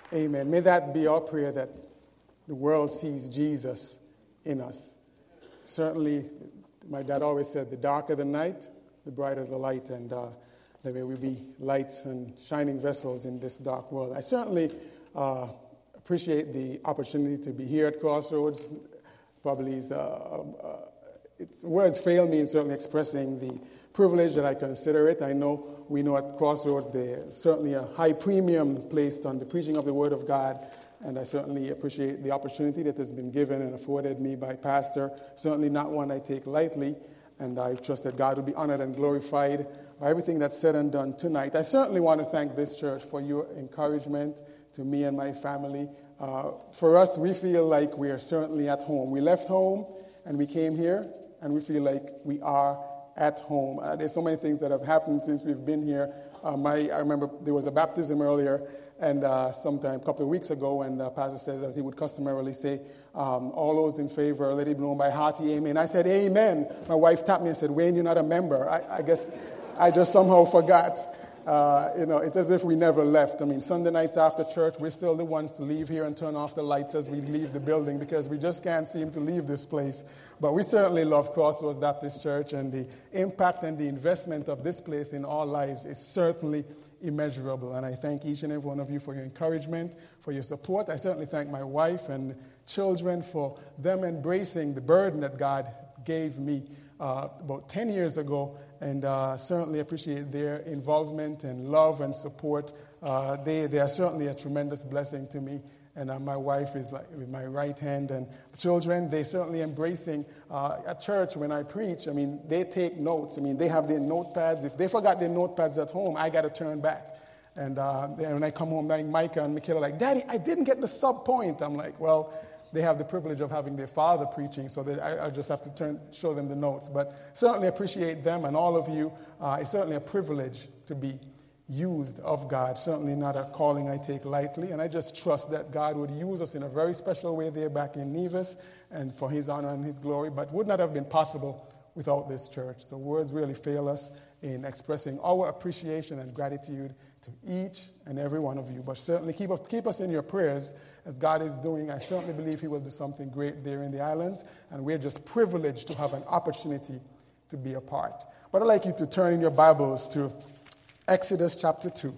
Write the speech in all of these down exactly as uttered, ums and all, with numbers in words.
Amen. May that be our prayer, that the world sees Jesus in us. Certainly, my dad always said, the darker the night, the brighter the light, and uh, that may we be lights and shining vessels in this dark world. I certainly uh, appreciate the opportunity to be here at Crossroads. Probably is, uh, uh, it's, words fail me in certainly expressing the privilege that I consider it. I know we know at Crossroads there's certainly a high premium placed on the preaching of the Word of God, and I certainly appreciate the opportunity that has been given and afforded me by Pastor. Certainly not one I take lightly, and I trust that God will be honored and glorified by everything that's said and done tonight. I certainly want to thank this church for your encouragement to me and my family. Uh, for us, we feel like we are certainly at home. We left home and we came here, and we feel like we are at home. Uh, there's so many things that have happened since we've been here. Uh, my, I remember there was a baptism earlier, and uh, sometime a couple of weeks ago, and uh, Pastor says, as he would customarily say, um, all those in favor, let it be known by hearty amen. I said, amen. My wife tapped me and said, Wayne, you're not a member. I, I guess I just somehow forgot. Uh, you know, it's as if we never left. I mean, Sunday nights after church, we're still the ones to leave here and turn off the lights as we leave the building because we just can't seem to leave this place. But we certainly love Crossroads Baptist Church, and the impact and the investment of this place in our lives is certainly immeasurable. And I thank each and every one of you for your encouragement, for your support. I certainly thank my wife and children for them embracing the burden that God gave me uh, about ten years ago, and uh, certainly appreciate their involvement and love and support. Uh, they, they are certainly a tremendous blessing to me. And uh, my wife is like with my right hand, and the children, they certainly embracing uh, at church when I preach. I mean, they take notes. I mean, they have their notepads. If they forgot their notepads at home, I got to turn back. And uh, then when I come home, like Micah and Michaela, like, Daddy, I didn't get the sub point. I'm like, well, they have the privilege of having their father preaching, so that I, I just have to turn, show them the notes. But certainly appreciate them and all of you. Uh, it's certainly a privilege to be used of God, certainly not a calling I take lightly, and I just trust that God would use us in a very special way there back in Nevis, and for his honor and his glory, but would not have been possible without this church. So words really fail us in expressing our appreciation and gratitude to each and every one of you, but certainly keep us, keep us in your prayers as God is doing. I certainly believe he will do something great there in the islands, and we're just privileged to have an opportunity to be a part. But I'd like you to turn in your Bibles to Exodus chapter two.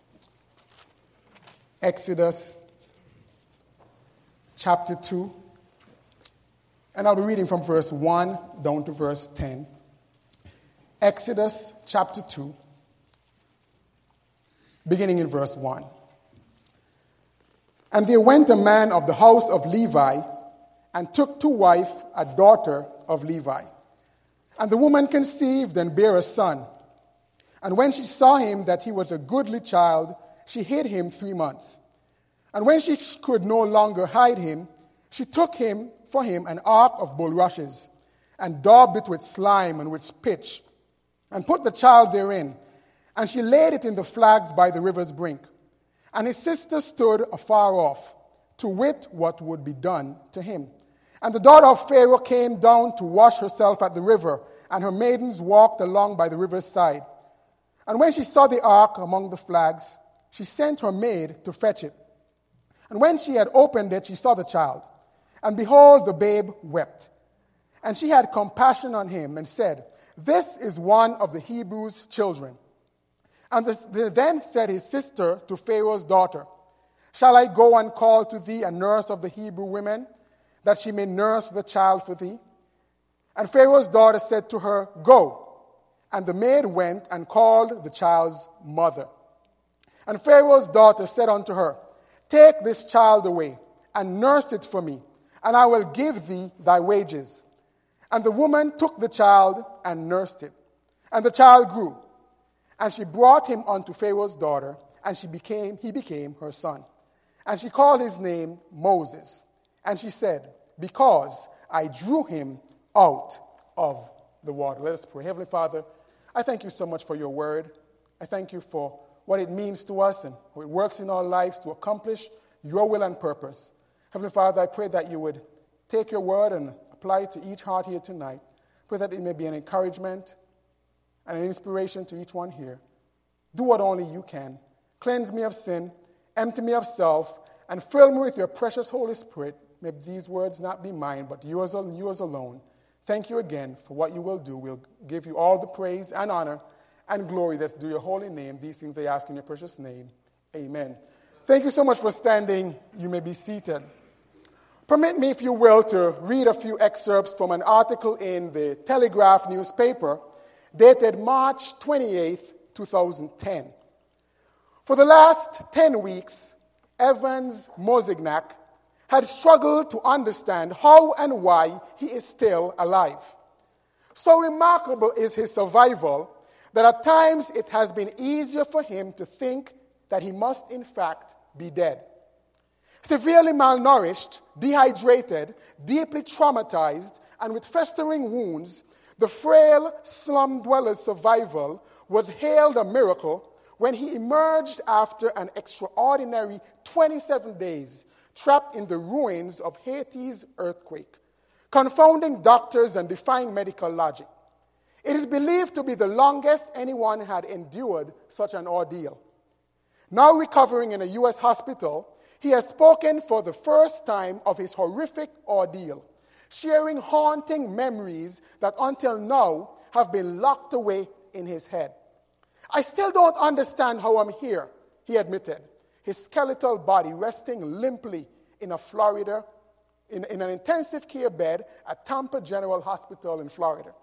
Exodus chapter two. And I'll be reading from verse one down to verse ten. Exodus chapter two, beginning in verse one. And there went a man of the house of Levi and took to wife a daughter of Levi. And the woman conceived and bare a son. And when she saw him that he was a goodly child, she hid him three months. And when she could no longer hide him, she took him for him an ark of bulrushes, and daubed it with slime and with pitch, and put the child therein. And she laid it in the flags by the river's brink. And his sister stood afar off, to wit what would be done to him. And the daughter of Pharaoh came down to wash herself at the river, and her maidens walked along by the river's side. And when she saw the ark among the flags, she sent her maid to fetch it. And when she had opened it, she saw the child. And behold, the babe wept. And she had compassion on him and said, This is one of the Hebrews' children. And the, the, then said his sister to Pharaoh's daughter, Shall I go and call to thee a nurse of the Hebrew women, that she may nurse the child for thee? And Pharaoh's daughter said to her, Go. And the maid went and called the child's mother. And Pharaoh's daughter said unto her, Take this child away, and nurse it for me, and I will give thee thy wages. And the woman took the child and nursed it. And the child grew. And she brought him unto Pharaoh's daughter, and she became he became her son. And she called his name Moses. And she said, Because I drew him out of the water. Let us pray. Heavenly Father, I thank you so much for your word. I thank you for what it means to us and how it works in our lives to accomplish your will and purpose. Heavenly Father, I pray that you would take your word and apply it to each heart here tonight. Pray that it may be an encouragement and an inspiration to each one here. Do what only you can. Cleanse me of sin. Empty me of self and fill me with your precious Holy Spirit. May these words not be mine, but yours, yours alone. Thank you again for what you will do. We'll give you all the praise and honor and glory that's due your holy name. These things they ask in your precious name. Amen. Thank you so much for standing. You may be seated. Permit me, if you will, to read a few excerpts from an article in the Telegraph newspaper dated March twenty-eighth, twenty ten. For the last ten weeks, Evans Mozignac had struggled to understand how and why he is still alive. So remarkable is his survival that at times it has been easier for him to think that he must in fact be dead. Severely malnourished, dehydrated, deeply traumatized, and with festering wounds, the frail slum dweller's survival was hailed a miracle when he emerged after an extraordinary twenty-seven days trapped in the ruins of Haiti's earthquake, confounding doctors and defying medical logic. It is believed to be the longest anyone had endured such an ordeal. Now recovering in a U S hospital, he has spoken for the first time of his horrific ordeal, sharing haunting memories that until now have been locked away in his head. I still don't understand how I'm here, he admitted, his skeletal body resting limply in a Florida, in, in an intensive care bed at Tampa General Hospital in Florida.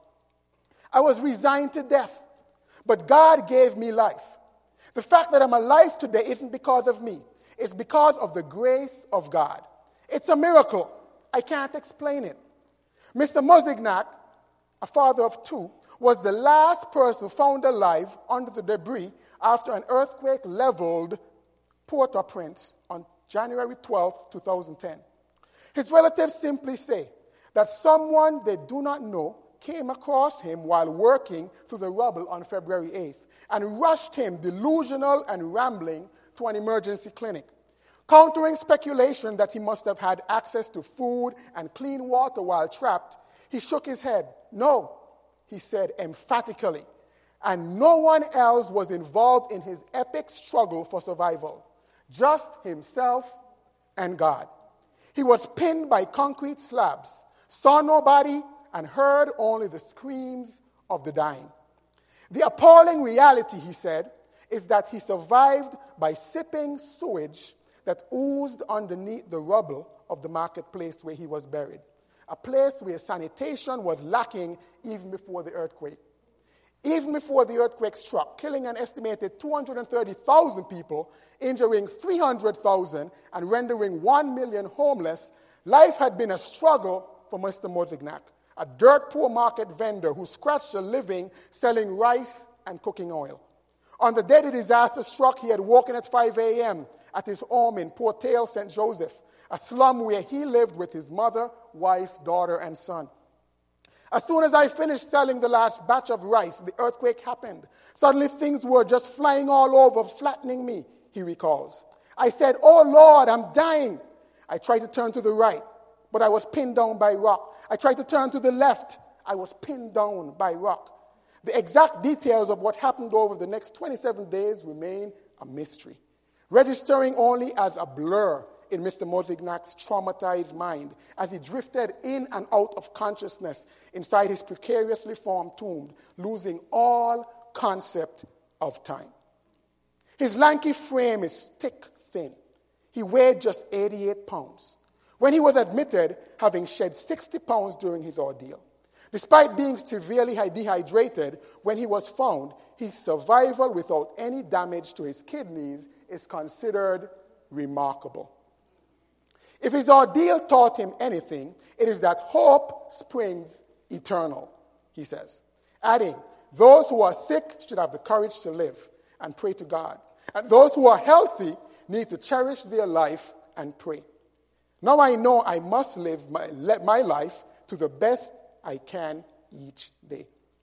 I was resigned to death, but God gave me life. The fact that I'm alive today isn't because of me. It's because of the grace of God. It's a miracle. I can't explain it. Mister Mozignac, a father of two, was the last person found alive under the debris after an earthquake leveled Port-au-Prince on January twelfth, twenty ten. His relatives simply say that someone they do not know came across him while working through the rubble on February eighth and rushed him, delusional and rambling, to an emergency clinic. Countering speculation that he must have had access to food and clean water while trapped, he shook his head. No, he said emphatically, and no one else was involved in his epic struggle for survival, just himself and God. He was pinned by concrete slabs, saw nobody, and heard only the screams of the dying. The appalling reality, he said, is that he survived by sipping sewage that oozed underneath the rubble of the marketplace where he was buried, a place where sanitation was lacking even before the earthquake. Even before the earthquake struck, killing an estimated two hundred thirty thousand people, injuring three hundred thousand, and rendering one million homeless, life had been a struggle for Mister Mozignac, a dirt-poor market vendor who scratched a living selling rice and cooking oil. On the day the disaster struck, he had woken at five a.m. at his home in Port-au, Saint Joseph, a slum where he lived with his mother, wife, daughter, and son. As soon as I finished selling the last batch of rice, the earthquake happened. Suddenly things were just flying all over, flattening me, he recalls. I said, "Oh Lord, I'm dying." I tried to turn to the right, but I was pinned down by rock. I tried to turn to the left. I was pinned down by rock. The exact details of what happened over the next twenty-seven days remain a mystery, registering only as a blur in Mister Mozignac's traumatized mind as he drifted in and out of consciousness inside his precariously formed tomb, losing all concept of time. His lanky frame is stick-thin. He weighed just eighty-eight pounds. When he was admitted, having shed sixty pounds during his ordeal. Despite being severely dehydrated, when he was found, his survival without any damage to his kidneys is considered remarkable. If his ordeal taught him anything, it is that hope springs eternal, he says, adding, those who are sick should have the courage to live and pray to God. And those who are healthy need to cherish their life and pray. Now I know I must live my, my life to the best I can each day.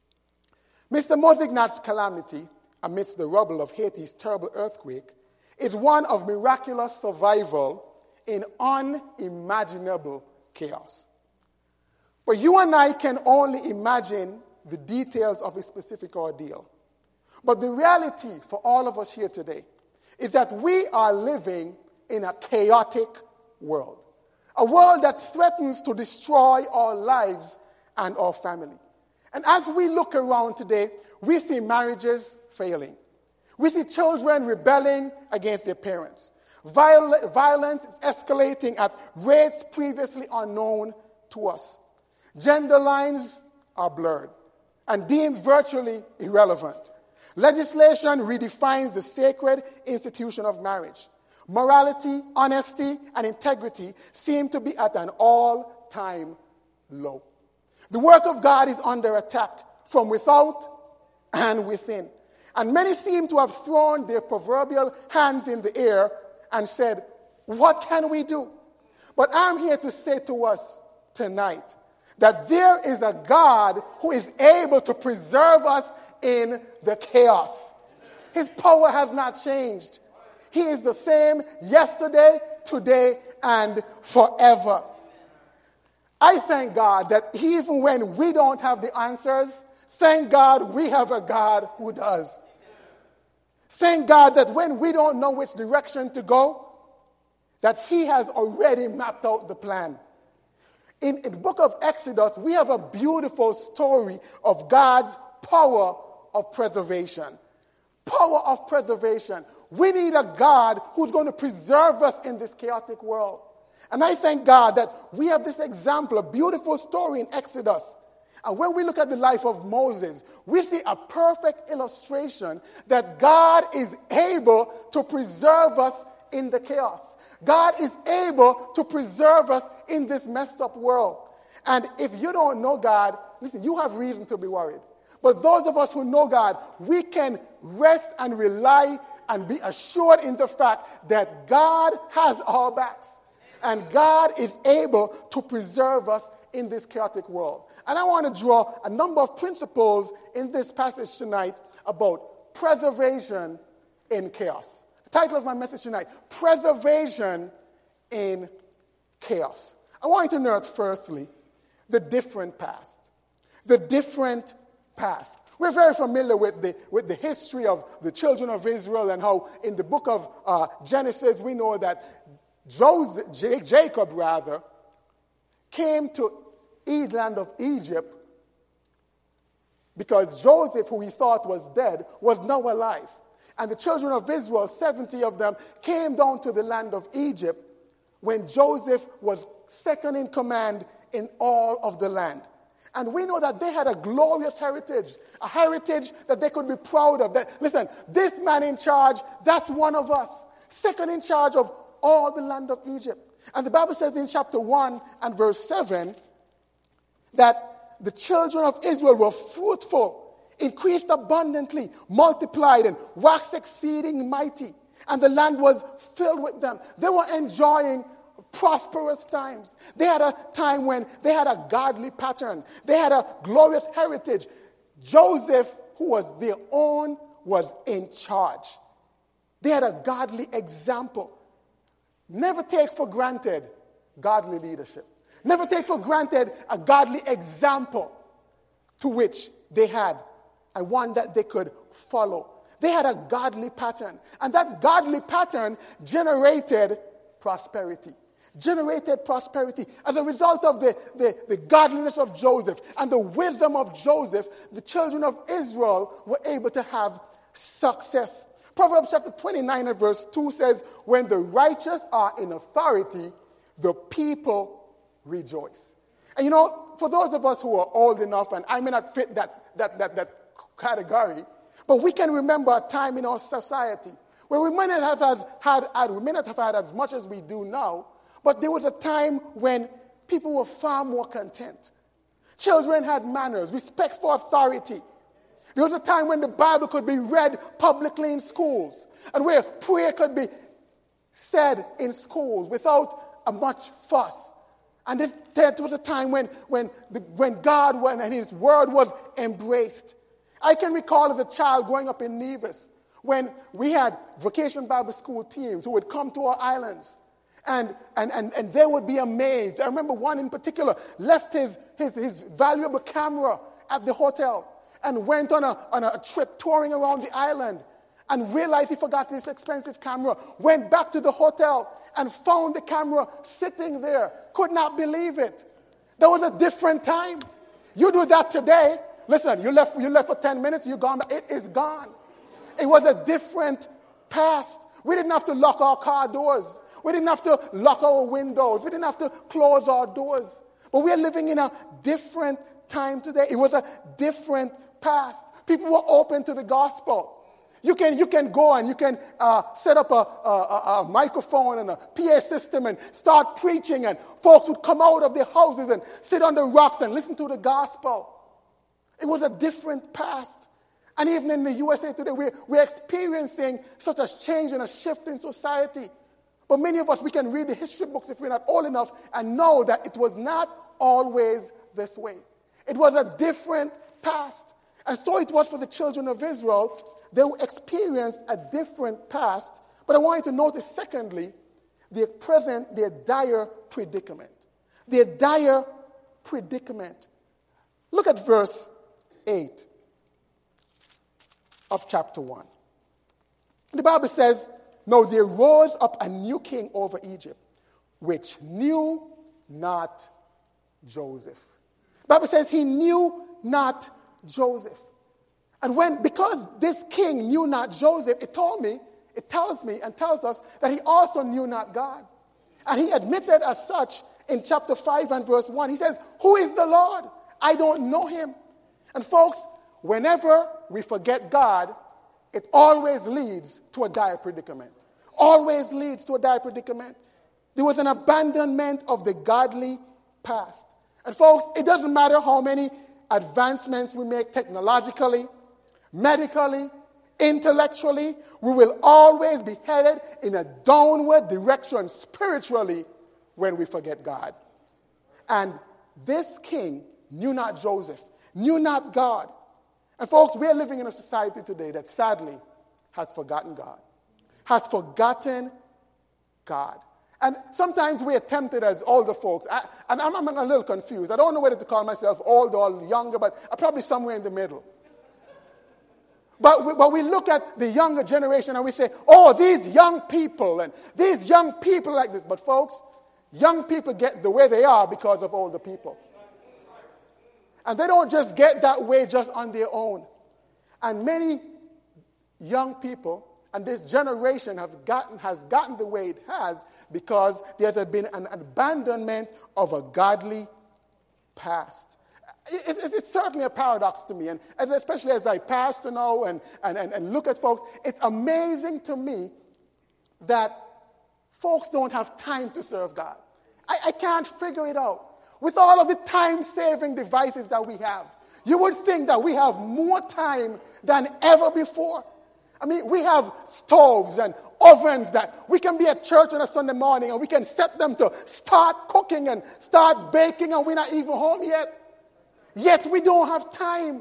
Mister Mozignac's calamity amidst the rubble of Haiti's terrible earthquake is one of miraculous survival in unimaginable chaos. But you and I can only imagine the details of his specific ordeal. But the reality for all of us here today is that we are living in a chaotic world. A world that threatens to destroy our lives and our family. And as we look around today, we see marriages failing. We see children rebelling against their parents. Viol- violence is escalating at rates previously unknown to us. Gender lines are blurred and deemed virtually irrelevant. Legislation redefines the sacred institution of marriage. Morality, honesty, and integrity seem to be at an all-time low. The work of God is under attack from without and within. And many seem to have thrown their proverbial hands in the air and said, what can we do? But I'm here to say to us tonight that there is a God who is able to preserve us in the chaos. His power has not changed. He is the same yesterday, today, and forever. I thank God that even when we don't have the answers, thank God we have a God who does. Thank God that when we don't know which direction to go, that He has already mapped out the plan. In, in the book of Exodus, we have a beautiful story of God's power of preservation. Power of preservation. We need a God who's going to preserve us in this chaotic world. And I thank God that we have this example, a beautiful story in Exodus. And when we look at the life of Moses, we see a perfect illustration that God is able to preserve us in the chaos. God is able to preserve us in this messed up world. And if you don't know God, listen, you have reason to be worried. But those of us who know God, we can rest and rely and be assured in the fact that God has our backs. And God is able to preserve us in this chaotic world. And I want to draw a number of principles in this passage tonight about preservation in chaos. The title of my message tonight, Preservation in Chaos. I want you to note firstly, the different past. The different past. We're very familiar with the, with the history of the children of Israel and how in the book of uh, Genesis we know that Joseph, J- Jacob rather, came to the land of Egypt because Joseph, who he thought was dead, was now alive. And the children of Israel, seventy of them, came down to the land of Egypt when Joseph was second in command in all of the land. And we know that they had a glorious heritage, a heritage that they could be proud of. That, listen, this man in charge, that's one of us. Second in charge of all the land of Egypt. And the Bible says in chapter one and verse seven that the children of Israel were fruitful, increased abundantly, multiplied, and waxed exceeding mighty. And the land was filled with them. They were enjoying prosperous times. They had a time when they had a godly pattern. They had a glorious heritage. Joseph, who was their own, was in charge. They had a godly example. Never take for granted godly leadership. Never take for granted a godly example to which they had, and one that they could follow. They had a godly pattern, and that godly pattern generated prosperity. Generated prosperity. As a result of the, the, the godliness of Joseph and the wisdom of Joseph, the children of Israel were able to have success. Proverbs chapter twenty-nine and verse two says, when the righteous are in authority, the people rejoice. And you know, for those of us who are old enough, and I may not fit that, that, that, that category, but we can remember a time in our society where we may not have had, had, we may not have had as much as we do now, but there was a time when people were far more content. Children had manners, respect for authority. There was a time when the Bible could be read publicly in schools and where prayer could be said in schools without a much fuss. And then there was a time when, when, the, when God went and His Word was embraced. I can recall as a child growing up in Nevis when we had Vacation Bible School teams who would come to our islands. And, and, and, and they would be amazed. I remember one in particular left his, his, his valuable camera at the hotel and went on a, on a trip touring around the island. and realized he forgot his expensive camera, went back to the hotel and found the camera sitting there. Could not believe it. That was a different time. You do that today. Listen, you left, you left for ten minutes, you're gone. It is gone. It was a different past. We didn't have to lock our car doors. We didn't have to lock our windows. We didn't have to close our doors. But we're living in a different time today. It was a different past. People were open to the gospel. You can, you can go and you can uh, set up a, a, a microphone and a P A system and start preaching, and folks would come out of their houses and sit on the rocks and listen to the gospel. It was a different past. And even in the U S A today, we're, we're experiencing such a change and a shift in society. But many of us, we can read the history books if we're not old enough and know that it was not always this way. It was a different past. And so it was for the children of Israel. They experienced a different past. But I want you to notice, secondly, their present, their dire predicament. Their dire predicament. Look at verse eight of chapter one. The Bible says, "Now there rose up a new king over Egypt, which knew not Joseph." The Bible says he knew not Joseph. And when, because this king knew not Joseph, it told me, it tells me and tells us that he also knew not God. And he admitted as such in chapter five and verse one. He says, "Who is the Lord? I don't know him." And folks, whenever we forget God, it always leads to a dire predicament. Always leads to a dire predicament. There was an abandonment of the godly past. And folks, it doesn't matter how many advancements we make technologically, medically, intellectually, we will always be headed in a downward direction spiritually when we forget God. And this king knew not Joseph, knew not God. And folks, we are living in a society today that sadly has forgotten God, has forgotten God. And sometimes we are tempted as older folks, I, and I'm, I'm a little confused. I don't know whether to call myself old or younger, but I'm probably somewhere in the middle. But we, but we look at the younger generation and we say, oh, these young people and these young people like this. But folks, young people get the way they are because of older people. And they don't just get that way just on their own. And many young people and this generation have gotten, has gotten the way it has because there has been an abandonment of a godly past. It, it, it's certainly a paradox to me, and, and especially as I pastor now and, and, and, and look at folks, it's amazing to me that folks don't have time to serve God. I, I can't figure it out. With all of the time-saving devices that we have, you would think that we have more time than ever before. I mean, we have stoves and ovens that we can be at church on a Sunday morning and we can set them to start cooking and start baking and we're not even home yet. Yet we don't have time.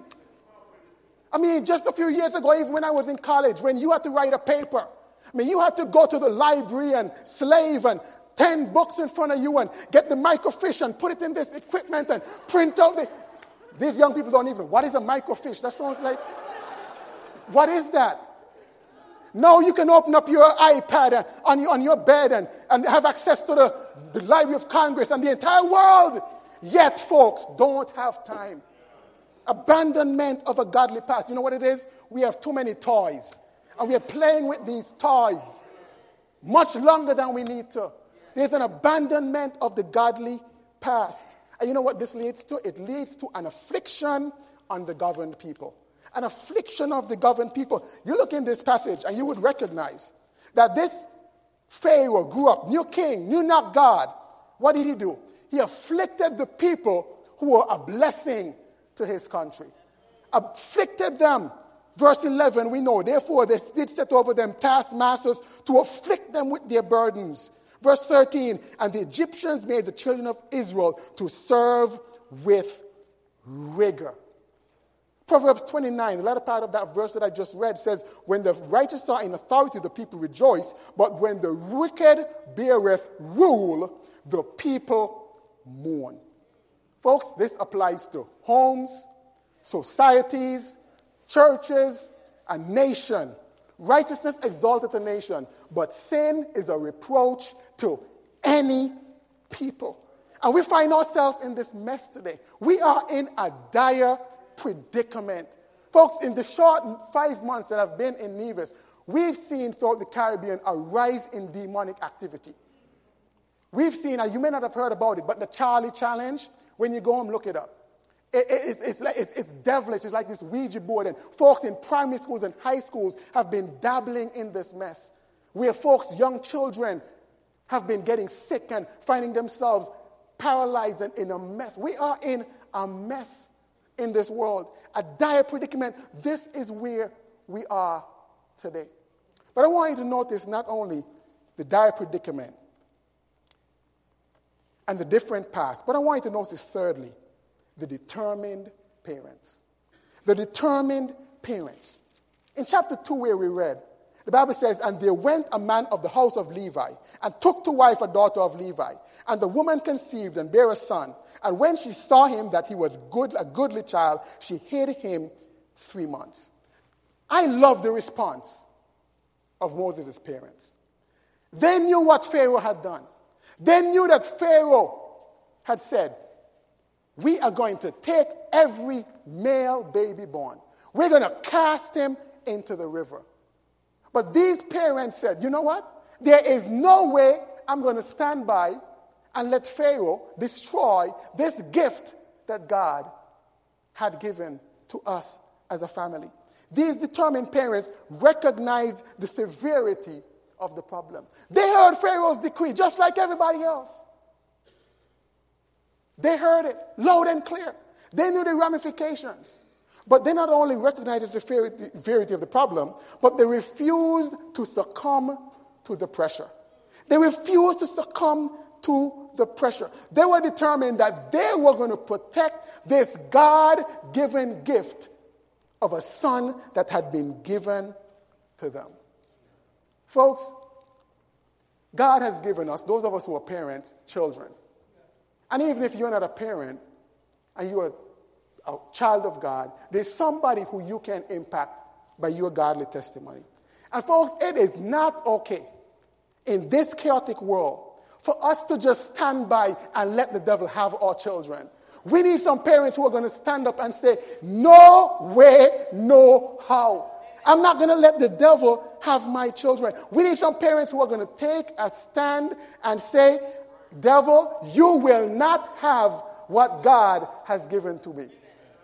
I mean, just a few years ago, even when I was in college, when you had to write a paper, I mean, you had to go to the library and slave and ten books in front of you and get the microfiche and put it in this equipment and print out the... These young people don't even... What is a microfiche? That sounds like... What is that? Now you can open up your iPad on your, on your bed and, and have access to the, the Library of Congress and the entire world. Yet, folks, don't have time. Abandonment of a godly past. You know what it is? We have too many toys. And we are playing with these toys much longer than we need to. There's an abandonment of the godly past. And you know what this leads to? It leads to an affliction on the governed people. An affliction of the governed people. You look in this passage and you would recognize that this Pharaoh grew up, new king, knew not God. What did he do? He afflicted the people who were a blessing to his country. Afflicted them. Verse eleven, we know, therefore they did set over them taskmasters to afflict them with their burdens. Verse thirteen, and the Egyptians made the children of Israel to serve with rigor. Proverbs twenty-nine, the latter part of that verse that I just read says, when the righteous are in authority, the people rejoice, but when the wicked beareth rule, the people mourn. Folks, this applies to homes, societies, churches, a nation. Righteousness exalteth a nation, but sin is a reproach to any people. And we find ourselves in this mess today. We are in a dire predicament. Folks, in the short five months that I've been in Nevis, we've seen throughout the Caribbean a rise in demonic activity. We've seen, and you may not have heard about it, but the Charlie Challenge, when you go home, look it up. It, it, it's, it's, like, it's, it's devilish. It's like this Ouija board. And folks in primary schools and high schools have been dabbling in this mess, where folks, young children, have been getting sick and finding themselves paralyzed and in a mess. We are in a mess in this world, a dire predicament. This is where we are today. But I want you to notice not only the dire predicament and the different paths, but I want you to notice thirdly, the determined parents. The determined parents. In chapter two where we read, the Bible says, and there went a man of the house of Levi, and took to wife a daughter of Levi. And the woman conceived and bare a son. And when she saw him that he was good, a goodly child, she hid him three months. I love the response of Moses' parents. They knew what Pharaoh had done. They knew that Pharaoh had said, we are going to take every male baby born. We're going to cast him into the river. But these parents said, you know what? There is no way I'm going to stand by and let Pharaoh destroy this gift that God had given to us as a family. These determined parents recognized the severity of the problem. They heard Pharaoh's decree just like everybody else. They heard it loud and clear. They knew the ramifications. But they not only recognized the severity of the problem, but they refused to succumb to the pressure. They refused to succumb to the pressure. They were determined that they were going to protect this God-given gift of a son that had been given to them. Folks, God has given us, those of us who are parents, children. And even if you're not a parent and you're a child of God, there's somebody who you can impact by your godly testimony. And folks, it is not okay in this chaotic world for us to just stand by and let the devil have our children. We need some parents who are going to stand up and say, no way, no how. I'm not going to let the devil have my children. We need some parents who are going to take a stand and say, devil, you will not have what God has given to me.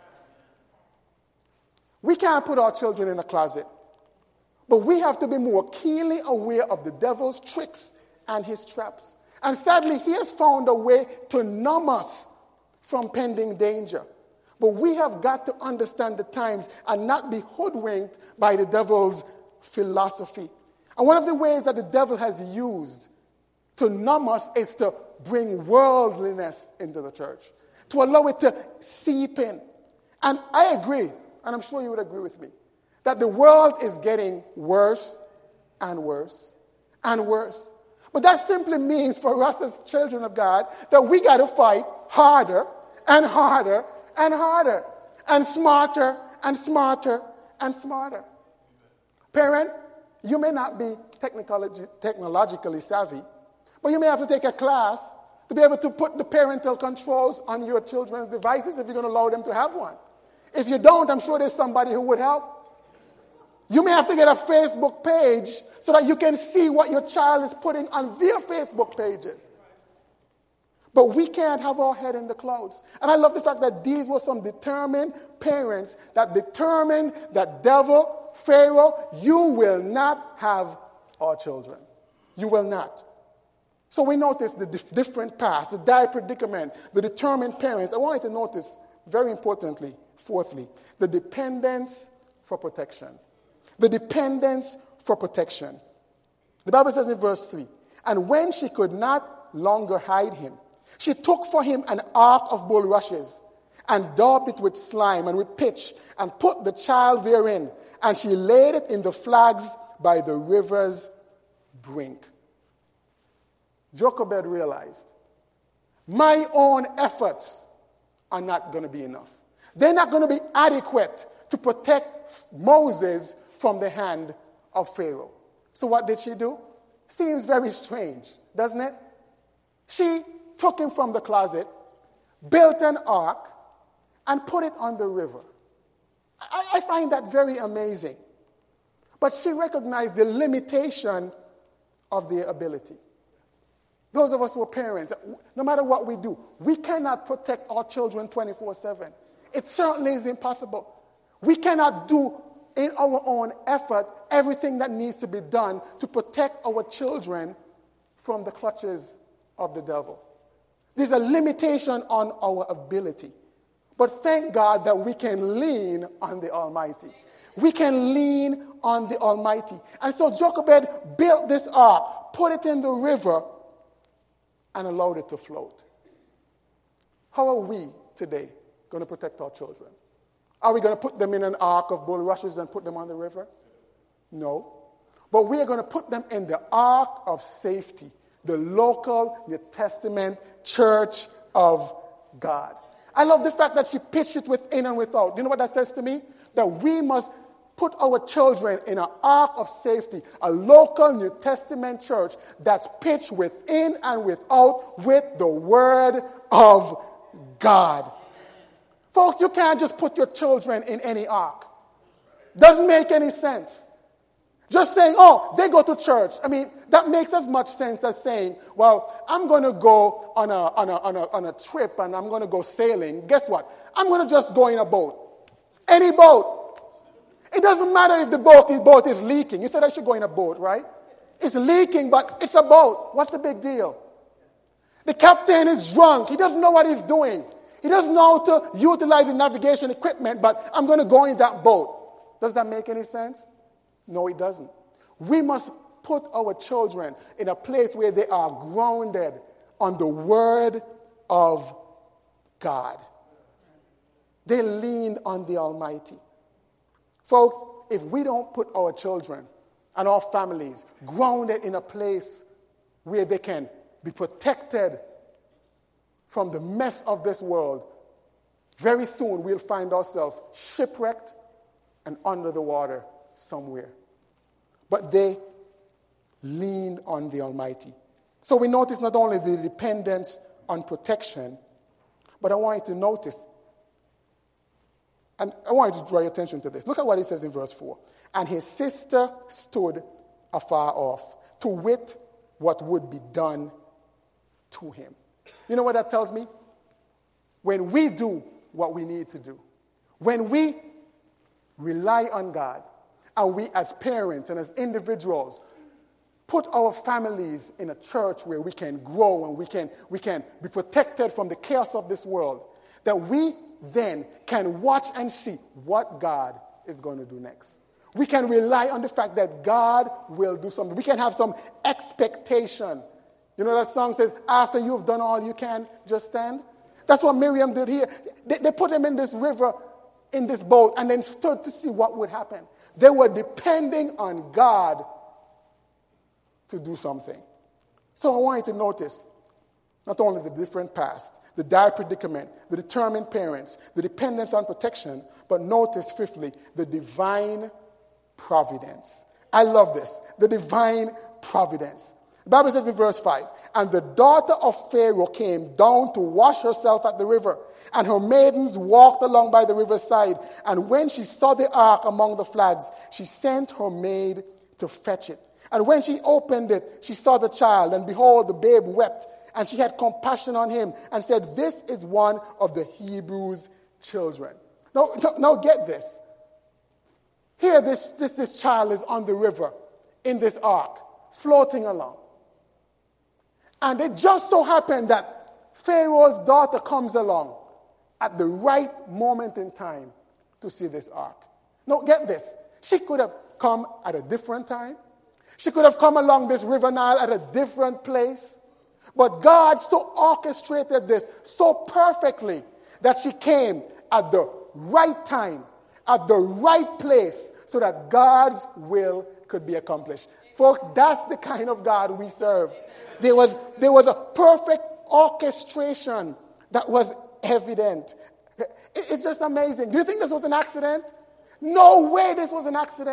We can't put our children in a closet, but we have to be more keenly aware of the devil's tricks and his traps. And sadly, he has found a way to numb us from pending danger. But we have got to understand the times and not be hoodwinked by the devil's philosophy. And one of the ways that the devil has used to numb us is to bring worldliness into the church, to allow it to seep in. And I agree, and I'm sure you would agree with me, that the world is getting worse and worse and worse. But that simply means for us as children of God that we got to fight harder and harder and harder and smarter and smarter and smarter. Parent, you may not be technology, technologically savvy, but you may have to take a class to be able to put the parental controls on your children's devices if you're going to allow them to have one. If you don't, I'm sure there's somebody who would help. You may have to get a Facebook page so that you can see what your child is putting on their Facebook pages. But we can't have our head in the clouds. And I love the fact that these were some determined parents that determined that devil, Pharaoh, you will not have our children. You will not. So we notice the dif- different paths, the dire predicament, the determined parents. I want you to notice, very importantly, fourthly, the dependence for protection. The dependence for protection. The Bible says in verse three, and when she could not longer hide him, she took for him an ark of bulrushes and daubed it with slime and with pitch and put the child therein, and she laid it in the flags by the river's brink. Jochebed realized, my own efforts are not going to be enough. They're not going to be adequate to protect Moses from the hand of Pharaoh. So what did she do? Seems very strange, doesn't it? She took him from the closet, built an ark, and put it on the river. I, I find that very amazing. But she recognized the limitation of their ability. Those of us who are parents, no matter what we do, we cannot protect our children twenty-four seven. It certainly is impossible. We cannot do in our own effort everything that needs to be done to protect our children from the clutches of the devil. There's a limitation on our ability. But thank God that we can lean on the Almighty. We can lean on the Almighty. And so Jochebed built this ark, put it in the river, and allowed it to float. How are we today going to protect our children? Are we going to put them in an ark of bulrushes and put them on the river? No. But we are going to put them in the ark of safety, the local New Testament church of God. I love the fact that she pitched it within and without. You know what that says to me? That we must put our children in an ark of safety, a local New Testament church that's pitched within and without with the Word of God. Folks, you can't just put your children in any ark. Doesn't make any sense. Just saying, oh, they go to church. I mean, that makes as much sense as saying, well, I'm going to go on a, on a, on a, on a trip and I'm going to go sailing. Guess what? I'm going to just go in a boat. Any boat. It doesn't matter if the boat, the boat is leaking. You said I should go in a boat, right? It's leaking, but it's a boat. What's the big deal? The captain is drunk. He doesn't know what he's doing. He doesn't know how to utilize the navigation equipment, but I'm going to go in that boat. Does that make any sense? No, it doesn't. We must put our children in a place where they are grounded on the Word of God. They leaned on the Almighty. Folks, if we don't put our children and our families grounded in a place where they can be protected from the mess of this world, very soon we'll find ourselves shipwrecked and under the water somewhere. But they leaned on the Almighty. So we notice not only the dependence on protection, but I want you to notice, and I want you to draw your attention to this. Look at what it says in verse four. And his sister stood afar off to wit what would be done to him. You know what that tells me? When we do what we need to do, when we rely on God, and we as parents and as individuals put our families in a church where we can grow and we can, we can be protected from the chaos of this world, that we then can watch and see what God is going to do next. We can rely on the fact that God will do something. We can have some expectation. You know that song says, after you've done all you can, just stand? That's what Miriam did here. They, they put him in this river, in this boat, and then stood to see what would happen. They were depending on God to do something. So I want you to notice not only the different past, the dire predicament, the determined parents, the dependence on protection, but notice, fifthly, the divine providence. I love this. The divine providence. The Bible says in verse five, and the daughter of Pharaoh came down to wash herself at the river, and her maidens walked along by the riverside. And when she saw the ark among the flags, she sent her maid to fetch it. And when she opened it, she saw the child, and behold, the babe wept. And she had compassion on him and said, this is one of the Hebrews' children. Now, now, now get this. Here, this, this, this child is on the river in this ark, floating along. And it just so happened that Pharaoh's daughter comes along at the right moment in time to see this ark. Now, get this. She could have come at a different time. She could have come along this river Nile at a different place. But God so orchestrated this so perfectly that she came at the right time, at the right place, so that God's will could be accomplished. Folks, that's the kind of God we serve. There was, there was a perfect orchestration that was evident. It's just amazing. Do you think this was an accident? No way this was an accident.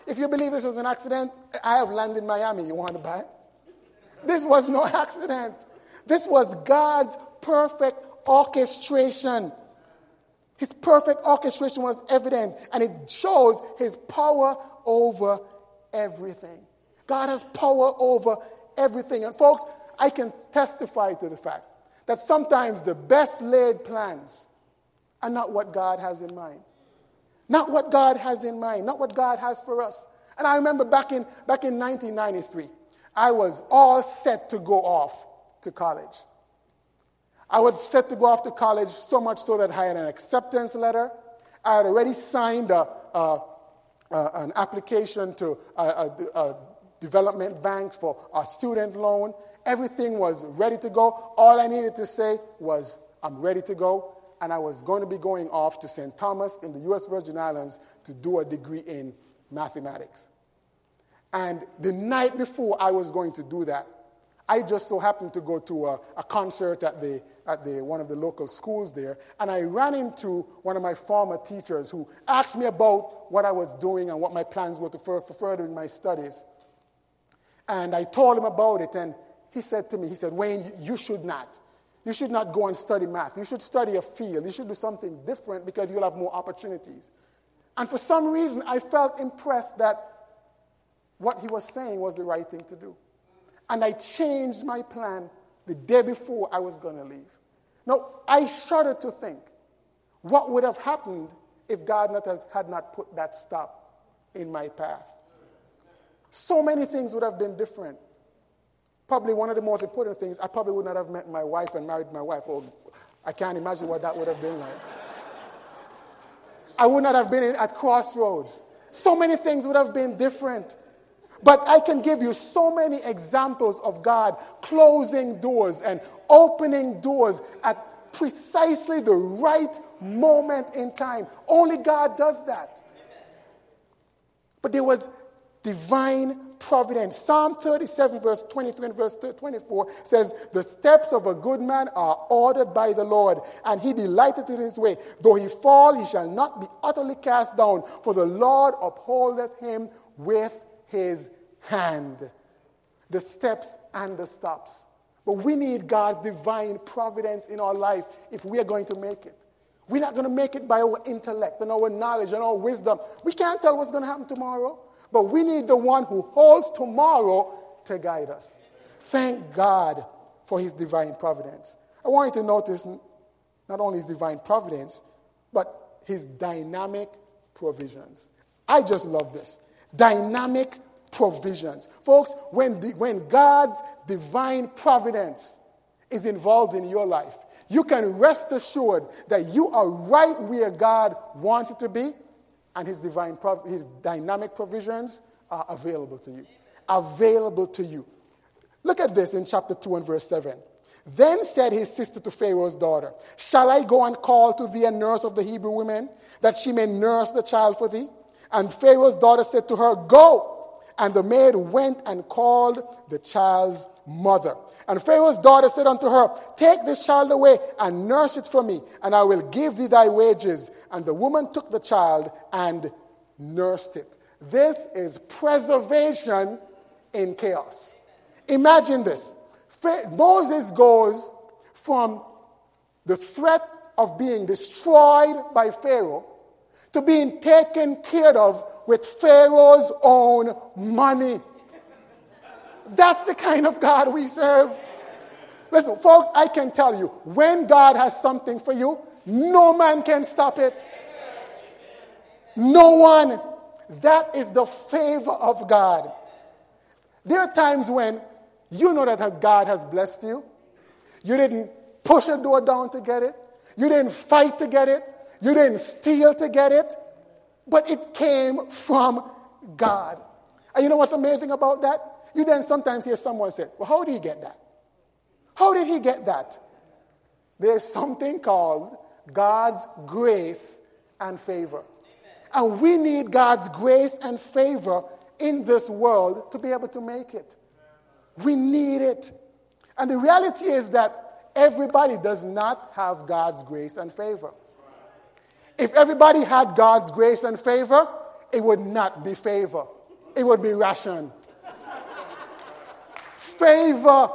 if you believe this was an accident, I have land in Miami. You want to buy? This was no accident. This was God's perfect orchestration. His perfect orchestration was evident, and it shows his power over everything. God has power over everything. And folks, I can testify to the fact that sometimes the best laid plans are not what God has in mind. Not what God has in mind, not what God has for us. And I remember back in, back in nineteen ninety-three, I was all set to go off to college. I was set to go off to college, so much so that I had an acceptance letter. I had already signed a, a, a, an application to a, a, a development bank for a student loan. Everything was ready to go. All I needed to say was, I'm ready to go. And I was going to be going off to Saint Thomas in the U S Virgin Islands to do a degree in mathematics. And the night before I was going to do that, I just so happened to go to a, a concert at the at the one of the local schools there, and I ran into one of my former teachers who asked me about what I was doing and what my plans were to for, for furthering my studies. And I told him about it, and he said to me, he said, Wayne, you should not. You should not go and study math. You should study a field. You should do something different because you'll have more opportunities. And for some reason, I felt impressed that what he was saying was the right thing to do. And I changed my plan the day before I was going to leave. Now, I shudder to think what would have happened if God not has, had not put that stop in my path. So many things would have been different. Probably one of the most important things, I probably would not have met my wife and married my wife. Oh, I can't imagine what that would have been like. I would not have been in, at Crossroads. So many things would have been different. But I can give you so many examples of God closing doors and opening doors at precisely the right moment in time. Only God does that. But there was divine providence. Psalm thirty-seven, verse twenty-three and verse twenty-four says, the steps of a good man are ordered by the Lord, and he delighteth in his way. Though he fall, he shall not be utterly cast down, for the Lord upholdeth him with his hand. The steps and the stops. But we need God's divine providence in our life if we are going to make it. We're not going to make it by our intellect and our knowledge and our wisdom. We can't tell what's going to happen tomorrow. But we need the one who holds tomorrow to guide us. Thank God for his divine providence. I want you to notice not only his divine providence, but his dynamic provisions. I just love this. Dynamic provisions. Folks, when, the, when God's divine providence is involved in your life, you can rest assured that you are right where God wants you to be, and his divine, his dynamic provisions are available to you. Available to you. Look at this in chapter two and verse seven. Then said his sister to Pharaoh's daughter, shall I go and call to thee a nurse of the Hebrew women, that she may nurse the child for thee? And Pharaoh's daughter said to her, go. And the maid went and called the child's mother. And Pharaoh's daughter said unto her, take this child away and nurse it for me, and I will give thee thy wages. And the woman took the child and nursed it. This is preservation in chaos. Imagine this. Moses goes from the threat of being destroyed by Pharaoh to being taken care of with Pharaoh's own money. That's the kind of God we serve. Listen, folks, I can tell you, when God has something for you, no man can stop it. No one. That is the favor of God. There are times when you know that God has blessed you. You didn't push a door down to get it. You didn't fight to get it. You didn't steal to get it. But it came from God. And you know what's amazing about that? You then sometimes hear someone say, well, how did he get that? How did he get that? There's something called God's grace and favor. And we need God's grace and favor in this world to be able to make it. We need it. And the reality is that everybody does not have God's grace and favor. If everybody had God's grace and favor, it would not be favor. it would be rationed. Favor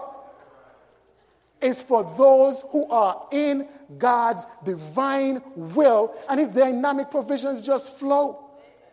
is for those who are in God's divine will, and his dynamic provisions just flow.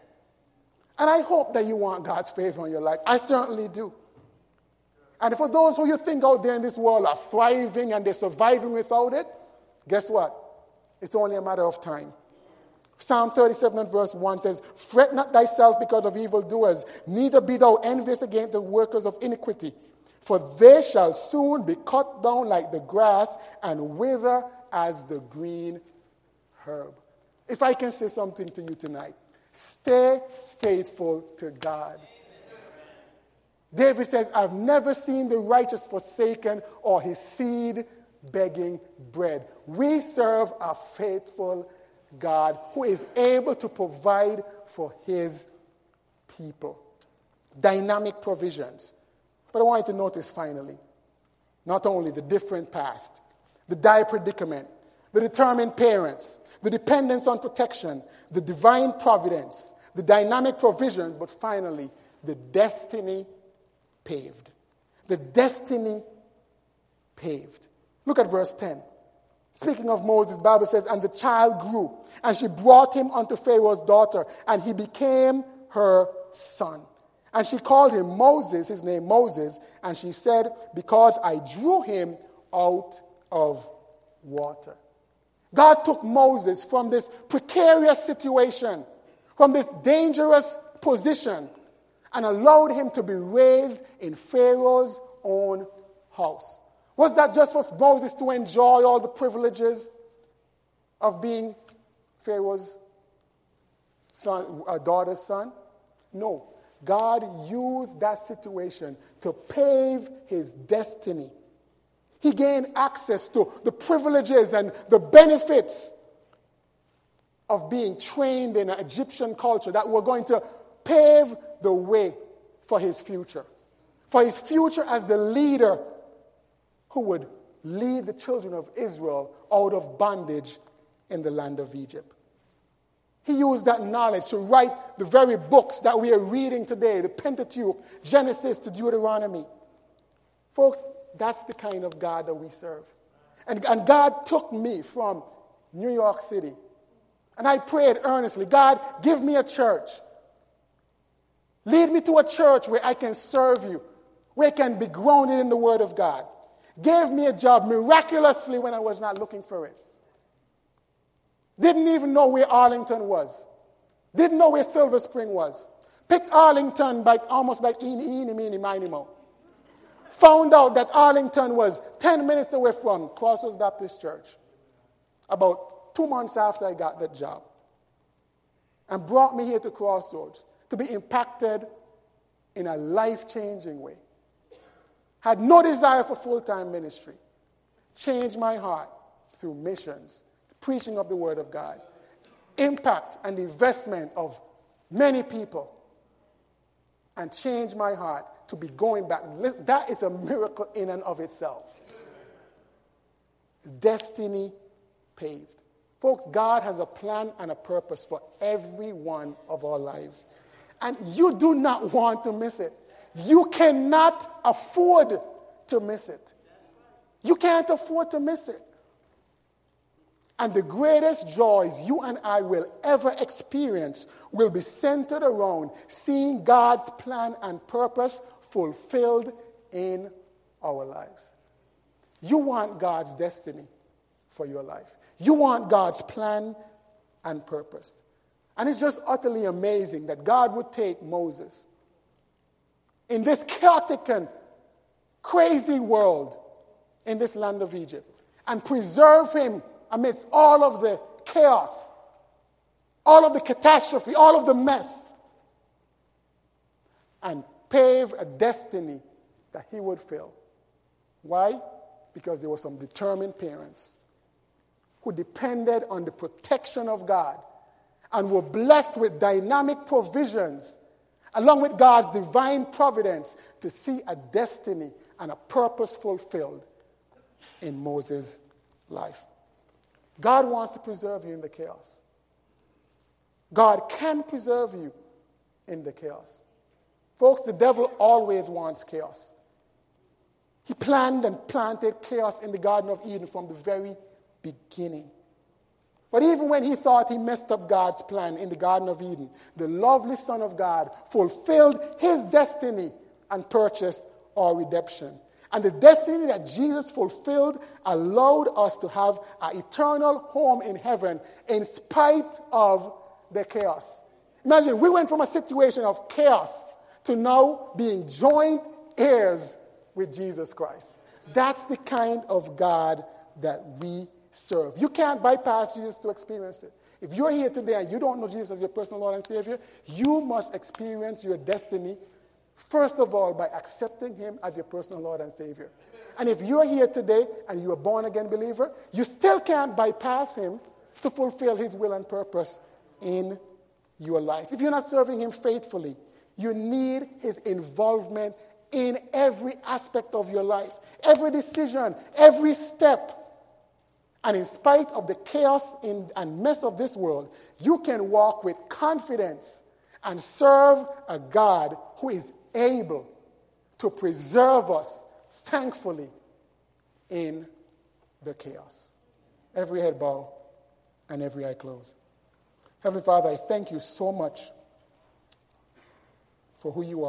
And I hope that you want God's favor in your life. I certainly do. And for those who you think out there in this world are thriving and they're surviving without it, guess what? It's only a matter of time. Psalm thirty-seven and verse one says, "Fret not thyself because of evildoers, neither be thou envious against the workers of iniquity. For they shall soon be cut down like the grass and wither as the green herb." If I can say something to you tonight, stay faithful to God. David says, "I've never seen the righteous forsaken or his seed begging bread." We serve a faithful God who is able to provide for his people. Dynamic provisions. But I want you to notice finally, not only the different past, the dire predicament, the determined parents, the dependence on protection, the divine providence, the dynamic provisions, but finally, the destiny paved. The destiny paved. Look at verse ten. Speaking of Moses, the Bible says, "And the child grew, and she brought him unto Pharaoh's daughter, and he became her son. And she called him Moses," his name Moses, "and she said, because I drew him out of water." God took Moses from this precarious situation, from this dangerous position, and allowed him to be raised in Pharaoh's own house. Was that just for Moses to enjoy all the privileges of being Pharaoh's son, uh, daughter's son? No. God used that situation to pave his destiny. He gained access to the privileges and the benefits of being trained in an Egyptian culture that were going to pave the way for his future. For his future as the leader who would lead the children of Israel out of bondage in the land of Egypt. He used that knowledge to write the very books that we are reading today, the Pentateuch, Genesis to Deuteronomy. Folks, that's the kind of God that we serve. And, and God took me from New York City. And I prayed earnestly, "God, give me a church. Lead me to a church where I can serve you, where I can be grounded in the Word of God." Gave me a job miraculously when I was not looking for it. Didn't even know where Arlington was. Didn't know where Silver Spring was. Picked Arlington by almost like eeny, eeny, meeny, miny, mo. Found out that Arlington was ten minutes away from Crossroads Baptist Church about two months after I got that job. And brought me here to Crossroads to be impacted in a life-changing way. Had no desire for full-time ministry. Changed my heart through missions, preaching of the Word of God, impact and investment of many people, and changed my heart to be going back. That is a miracle in and of itself. Destiny paved. Folks, God has a plan and a purpose for every one of our lives. And you do not want to miss it. You cannot afford to miss it. You can't afford to miss it. And the greatest joys you and I will ever experience will be centered around seeing God's plan and purpose fulfilled in our lives. You want God's destiny for your life. You want God's plan and purpose. And it's just utterly amazing that God would take Moses in this chaotic and crazy world in this land of Egypt and preserve him amidst all of the chaos, all of the catastrophe, all of the mess, and pave a destiny that he would fill. Why? Because there were some determined parents who depended on the protection of God and were blessed with dynamic provisions along with God's divine providence to see a destiny and a purpose fulfilled in Moses' life. God wants to preserve you in the chaos. God can preserve you in the chaos. Folks, the devil always wants chaos. He planned and planted chaos in the Garden of Eden from the very beginning. But even when he thought he messed up God's plan in the Garden of Eden, the lovely Son of God fulfilled his destiny and purchased our redemption. And the destiny that Jesus fulfilled allowed us to have an eternal home in heaven in spite of the chaos. Imagine, we went from a situation of chaos to now being joint heirs with Jesus Christ. That's the kind of God that we serve. You can't bypass Jesus to experience it. If you're here today and you don't know Jesus as your personal Lord and Savior, you must experience your destiny, first of all, by accepting him as your personal Lord and Savior. And if you're here today and you're a born-again believer, you still can't bypass him to fulfill his will and purpose in your life. If you're not serving him faithfully, you need his involvement in every aspect of your life, every decision, every step. And in spite of the chaos in, and mess of this world, you can walk with confidence and serve a God who is able to preserve us, thankfully, in the chaos. Every head bow and every eye closed. Heavenly Father, I thank you so much for who you are.